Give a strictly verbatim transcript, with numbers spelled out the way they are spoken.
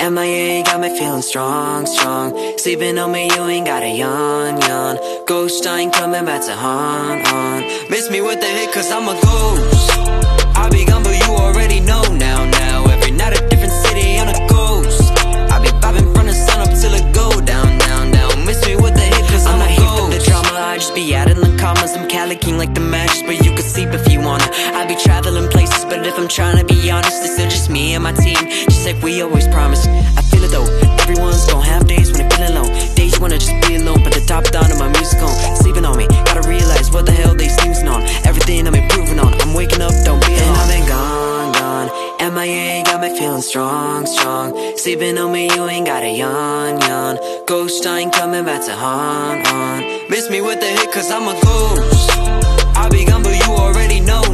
M I A got me feeling strong, strong. Sleeping on me, you ain't gotta yawn, yawn. Ghost, I ain't coming back to haunt, haunt. Miss me with the hit cause I'm a ghost. I'll be gone but you already know now, now. Every night a different city on a ghost. I'll be bobbing from the sun up till it go down, down, down. Miss me with the hit cause I'm, I'm a ghost. I'm not here for the drama, I just be adding the commas. I'm Cali King like the matches, but you can sleep if you wanna. I be traveling places, but if I'm trying to be honest, it's still just me and my team, just like we always promised. I feel it though, everyone's gon' have days when they're feeling low. Days you wanna just be alone, put the top down on my music on. Sleeping on me, gotta realize what the hell they snoozing on. Everything I'm improving on, I'm waking up, don't be alone. And I've been gone, gone. M I A got me feeling strong, strong. Sleeping on me, you ain't gotta yawn, yawn. Ghost, I ain't coming back to haunt, haunt. Miss me with the hit cause I'm a ghost. I'll be gone but you already know